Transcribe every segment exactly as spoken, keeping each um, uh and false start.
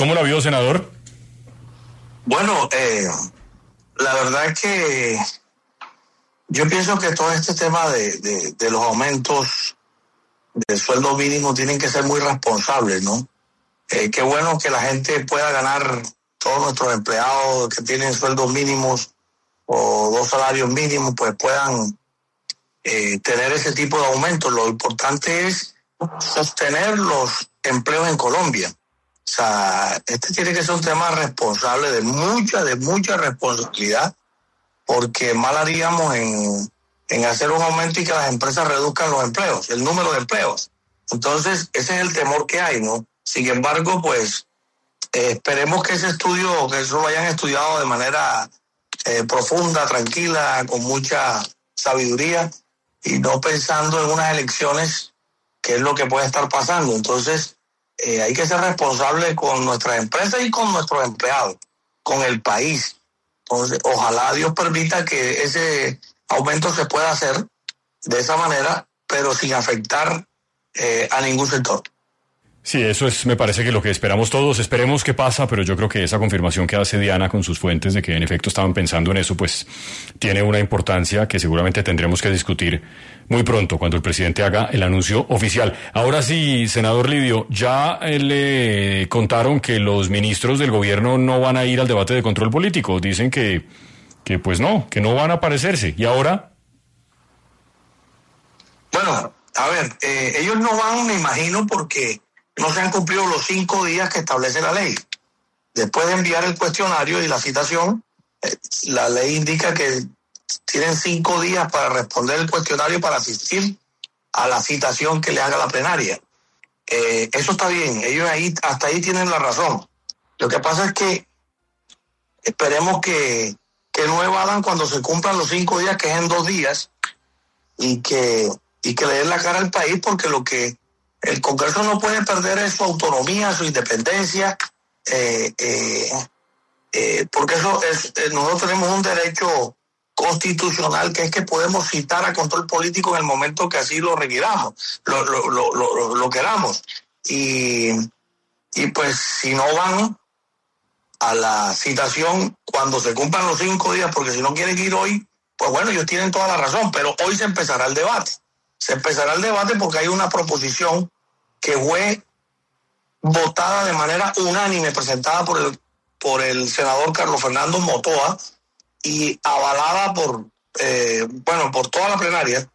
¿Cómo la vio, senador? Bueno, eh, la verdad es que yo pienso que todo este tema de, de, de los aumentos del sueldo mínimo tienen que ser muy responsables, ¿no? Eh, qué bueno que la gente pueda ganar, todos nuestros empleados que tienen sueldos mínimos o dos salarios mínimos, pues puedan eh, tener ese tipo de aumentos. Lo importante es sostener los empleos en Colombia. O sea, este tiene que ser un tema responsable, de mucha, de mucha responsabilidad, porque mal haríamos en, en hacer un aumento y que las empresas reduzcan los empleos, el número de empleos. Entonces, ese es el temor que hay, ¿no? Sin embargo, pues, eh, esperemos que ese estudio, que eso lo hayan estudiado de manera eh, profunda, tranquila, con mucha sabiduría, y no pensando en unas elecciones, que es lo que puede estar pasando. Entonces, eh, hay que ser responsable con nuestras empresas y con nuestros empleados, con el país. Entonces, ojalá Dios permita que ese aumento se pueda hacer de esa manera, pero sin afectar eh, a ningún sector. Sí, eso es, me parece que lo que esperamos todos. Esperemos qué pasa, pero yo creo que esa confirmación que hace Diana con sus fuentes de que en efecto estaban pensando en eso, pues tiene una importancia que seguramente tendremos que discutir muy pronto cuando el presidente haga el anuncio oficial. Ahora sí, senador Lidio, ya le contaron que los ministros del gobierno no van a ir al debate de control político. Dicen que, que pues no, que no van a aparecerse. ¿Y ahora? Bueno, a ver, eh, ellos no van, me imagino, porque no se han cumplido los cinco días que establece la ley. Después de enviar el cuestionario y la citación, eh, la ley indica que tienen cinco días para responder el cuestionario para asistir a la citación que le haga la plenaria. Eh, eso está bien, ellos ahí hasta ahí tienen la razón. Lo que pasa es que esperemos que, que no evadan cuando se cumplan los cinco días, que es en dos días, y que, y que le den la cara al país, porque lo que el Congreso no puede perder es su autonomía, su independencia, eh, eh, eh, porque eso es, eh, nosotros tenemos un derecho constitucional, que es que podemos citar a control político en el momento que así lo requiramos, lo, lo, lo, lo, lo queramos. Y, y pues si no van a la citación cuando se cumplan los cinco días, porque si no quieren ir hoy, pues bueno, ellos tienen toda la razón, pero hoy se empezará el debate. Se empezará el debate porque hay una proposición que fue votada de manera unánime, presentada por el, por el senador Carlos Fernando Motoa y avalada por, eh, bueno, por toda la plenaria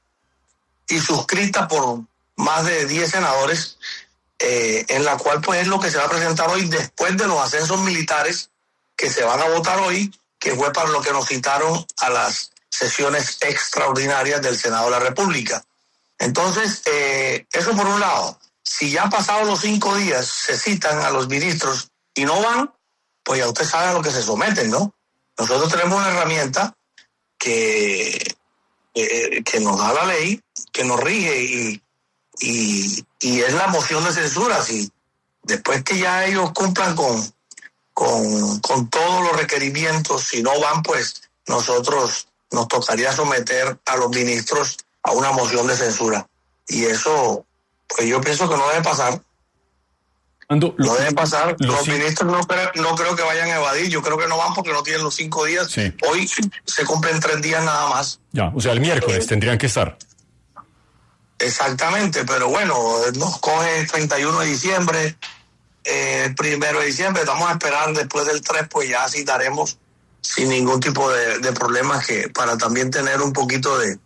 y suscrita por más de diez senadores, eh, en la cual pues es lo que se va a presentar hoy después de los ascensos militares que se van a votar hoy, que fue para lo que nos citaron a las sesiones extraordinarias del Senado de la República. Entonces, eh, eso por un lado. Si ya pasados los cinco días se citan a los ministros y no van, pues ya usted sabe a lo que se someten, ¿no? Nosotros tenemos una herramienta que, eh, que nos da la ley, que nos rige, y, y, y es la moción de censura. Si después que ya ellos cumplan con, con, con todos los requerimientos, si no van, pues nosotros nos tocaría someter a los ministros a una moción de censura. Y eso, pues yo pienso que no debe pasar. Ando, no debe pasar. Los, los ministros no, no creo que vayan a evadir. Yo creo que no van porque no tienen los cinco días. Sí. Hoy se cumplen tres días nada más. Ya, o sea, el miércoles eh, tendrían que estar. Exactamente, pero bueno, nos coge el treinta y uno de diciembre, eh, el primero de diciembre. Vamos a esperar después del tres, pues ya citaremos sin ningún tipo de, de problemas, que para también tener un poquito de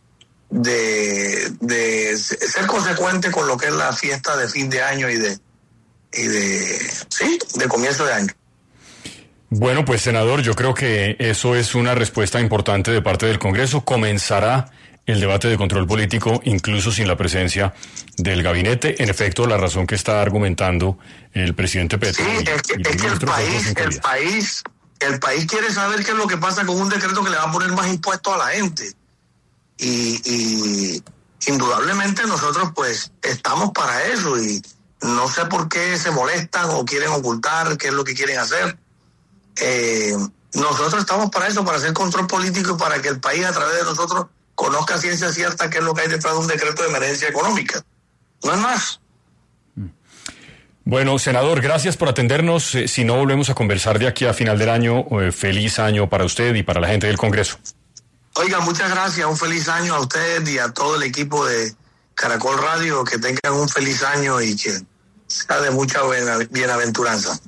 De, de ser consecuente con lo que es la fiesta de fin de año y de y de sí de comienzo de año. Bueno, pues senador, yo creo que eso es una respuesta importante de parte del Congreso. Comenzará el debate de control político incluso sin la presencia del gabinete. En efecto, la razón que está argumentando el presidente Petro. Sí, y, es que, es que el país el país el país quiere saber qué es lo que pasa con un decreto que le va a poner más impuestos a la gente. Y, y indudablemente nosotros pues estamos para eso, y no sé por qué se molestan o quieren ocultar qué es lo que quieren hacer. Eh, nosotros estamos para eso, para hacer control político y para que el país a través de nosotros conozca a ciencia cierta qué es lo que hay detrás de un decreto de emergencia económica. No es más. Bueno, senador, gracias por atendernos. Eh, si no volvemos a conversar de aquí a final del año, eh, feliz año para usted y para la gente del Congreso. Oiga, muchas gracias, un feliz año a usted y a todo el equipo de Caracol Radio, que tengan un feliz año y que sea de mucha buena, bienaventuranza.